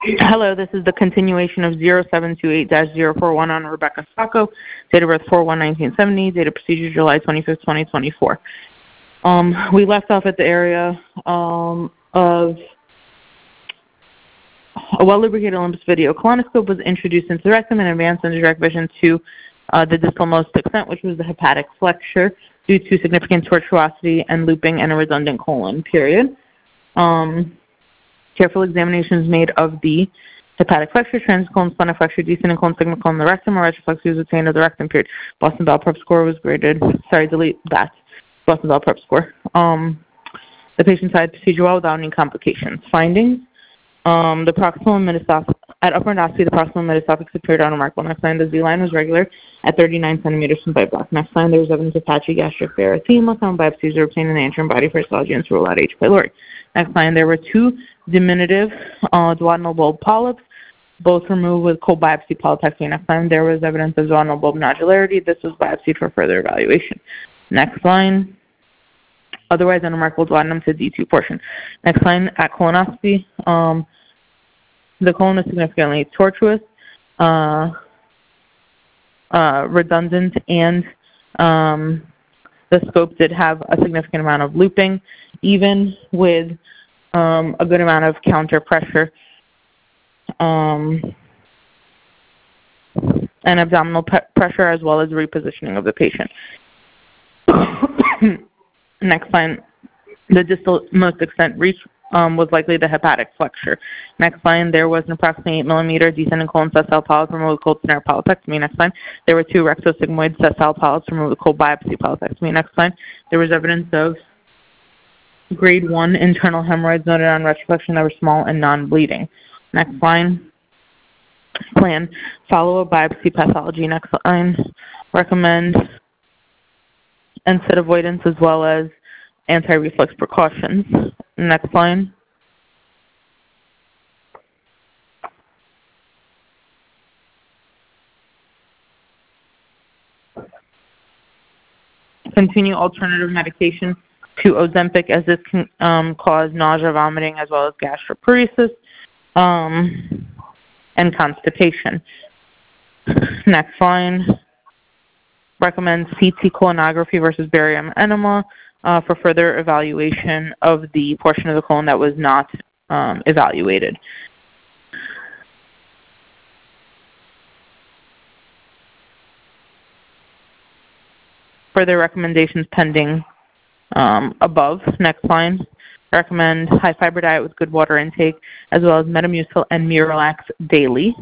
Hello, this is the continuation of 0728-041 on Rebecca Sacco, date of birth 4/1/1970, date of procedure July 25th, 2024. We left off at the area of a well-lubricated Olympus video colonoscope was introduced into the rectum and advanced into direct vision to the distal most extent, which was the hepatic flexure, due to significant tortuosity and looping and a redundant colon, period. Careful examinations made of the hepatic flexure, transcolon, splenic flexure, descending colon, sigmoid colon, the rectum, or retroflexure was obtained of the rectum, period. Boston Bell Prep score was graded, delete that. Boston Bell Prep score. The patient had procedure well without any complications. Findings. The proximal metastasis, at upper endoscopy, the proximal metastasis appeared unremarkable. Next line, the Z-line was regular at 39 centimeters from bite block. Next line, there was evidence of patchy gastric erythema. Some biopsies were obtained in the anterior body for histology and to rule out H. pylori. Next line, there were two diminutive duodenal bulb polyps, both removed with cold biopsy polypectomy. Next line, there was evidence of duodenal bulb nodularity. This was biopsied for further evaluation. Next line, otherwise unremarkable duodenum to D2 portion. Next line, at colonoscopy, the colon is significantly tortuous, redundant, and the scope did have a significant amount of looping, even with a good amount of counter pressure and abdominal pressure, as well as repositioning of the patient. Next line, the distal most extent reach was likely the hepatic flexure. Next line, there was an approximately 8 millimeter descending colon sessile polyp removed with cold snare polypectomy. Next line, there were two rectosigmoid sessile polyps removed with cold biopsy polypectomy. Next line, there was evidence of grade 1 internal hemorrhoids noted on retroflexion that were small and non-bleeding. Next line, plan, follow-up biopsy pathology. Next line, recommend NSAID avoidance as well as anti-reflex precautions. Next line. Continue alternative medication to Ozempic, as this can cause nausea, vomiting, as well as gastroparesis and constipation. Next line. Recommends CT colonography versus barium enema for further evaluation of the portion of the colon that was not evaluated. Further recommendations pending above. Next line. Recommend high fiber diet with good water intake, as well as Metamucil and Miralax daily.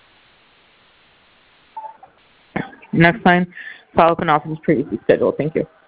Next line, follow-up in office is previously scheduled. Thank you.